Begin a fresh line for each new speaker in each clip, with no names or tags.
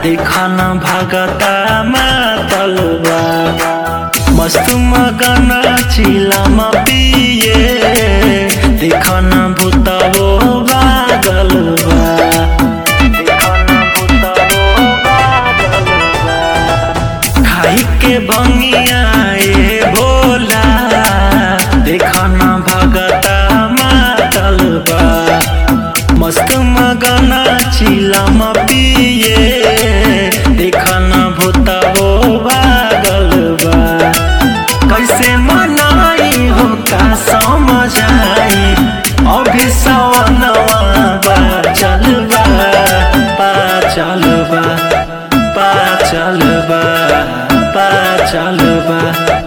देखन भगता मातलबा मस्त मगन चिलम पिए देखन भूतवो बागलबा खाई के भंगिया ए भोला देखन भगता मातलबा मस्त मगन चिलम पिए देखन भूतवो बागलबा कैसे मनाई हो का समझ आई अभी सवनवा चलबा चलबा चलबा चलबा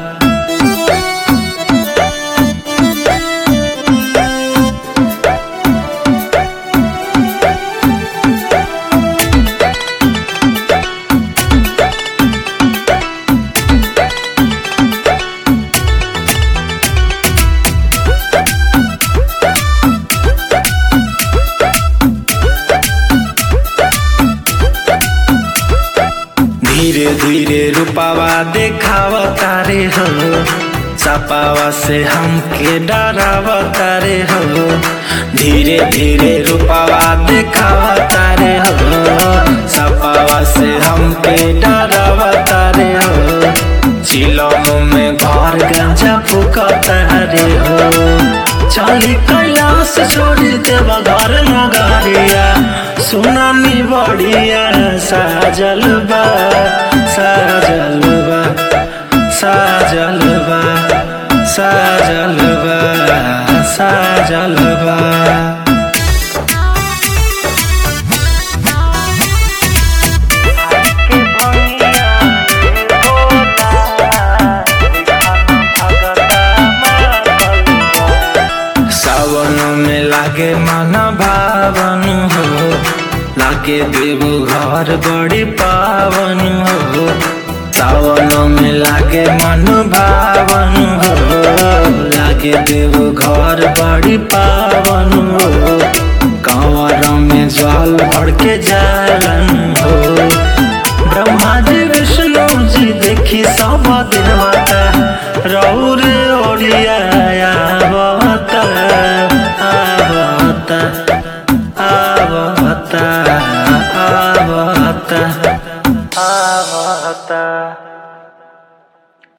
धीरे धीरे रूपावा देखावा तारे हो सपावा से हमके डरावा तारे हो धीरे धीरे रूपावा देखावा तारे हो सपावा से हमके डरावा तारे हो चिलम में घर गंजा फूका तारे हो चली कैलाश छोड़ी देवा घर नगरिया सुनानी बढ़िया साजलबा साजलबा साजलबा साजलबा साजलबा सावन में लागे मन भावन हो लागे देवो घर बड़ी पावन हो सावन में लागे मन भावन हो लागे देवो घर बड़ी पावन हो कंवर में जल भर के जालन हो ब्रह्मा जी विष्णु जी देखी सब देवता रौर ओरिया